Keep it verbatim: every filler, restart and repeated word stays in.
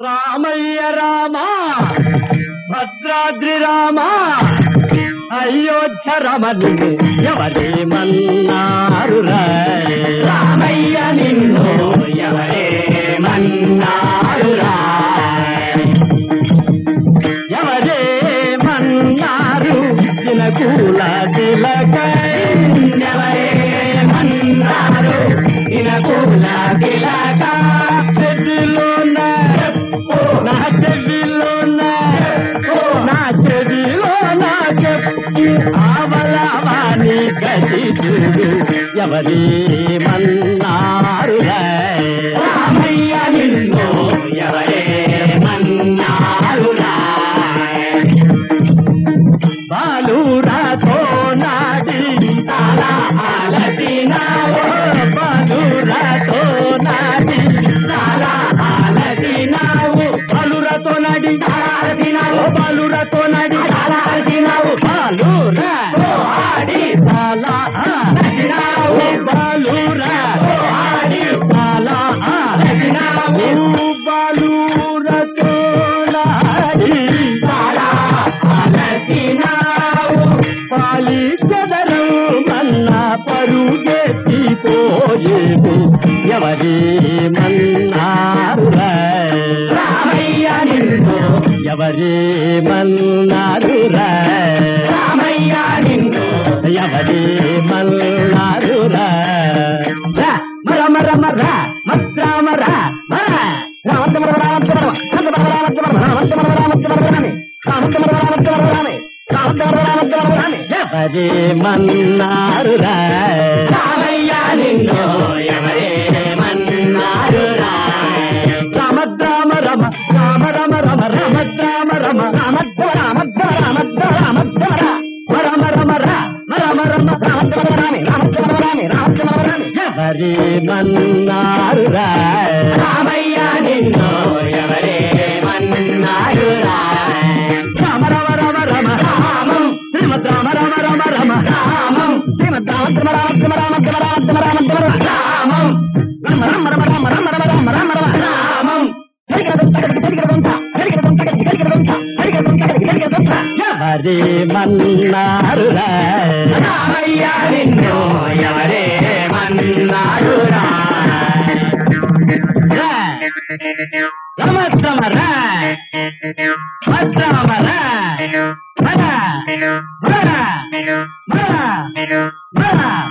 రామయ్య రామా భద్రాద్రి రామా అయోధ్య రమణి ఎవరేమన్నారు రామయ్య నిన్ను ఎవరేమన్నారు ఎవరేమన్నారు దినకూల తిలకై ఎవరేమన్నారు దినకూల తిలక చెవిలోన నా చెవిలోన నా చెవిలోన చెప్పు ఆవలవాణి గది చూడు ఎవరేమన్నారు రామయ్య నిన్ను ఎవరేమన్నారు బాలురాతో నాడి తాళ ఆలసినావు బాలురాతో నాడి తాళ ఆలసినావు బాలురాతో నాడి ఆలసినావు బాలురాతో నాడి ఆలసినావు బాలురాతో ఆడి తాళ ఆలసినావు బాలురాతో ఆడి తాళ ఆలసినావు బాలురాతో నాడి తాళ ఆలసినావు పాలి చదరం మన్న పరుగెత్తిపోయేది ఎవరేమన్నారు రామయ్య నిన్ను ఎవరేమన్నారు రామయ్య నిన్ను ఎవరేమన్నారు మర మర మర మద్రామ రా మర రామ రామ ఎవరేమన్నారు రామయ్య నిన్ను ఎవరేమన్నారు రామద్రామ రమ రామ రమ రమ రామద్రామ రమ రామద్వ రామద్వ రామద్వ రామద్వ రమ రమ రమ రమ రామద్వ రామే రామద్వ రామే రామద్వ రామే ఎవరేమన్నారు రామయ్య నిన్ను ఎవరేమన్నారు రామ రమ రమ రమ రామం శ్రీమద్ రామ రమ రమ రమ రామం శ్రీమద్ రామ రమ రామ రామ రామ రామ రామం రమ రమ రమ రమ రమ రమ రమ రమ రమ రామం ఎవరేమన్నారు రామయ్య నిన్ను ఎవరేమన్నారు రామద్రమ భద్రామ మర మర మర మర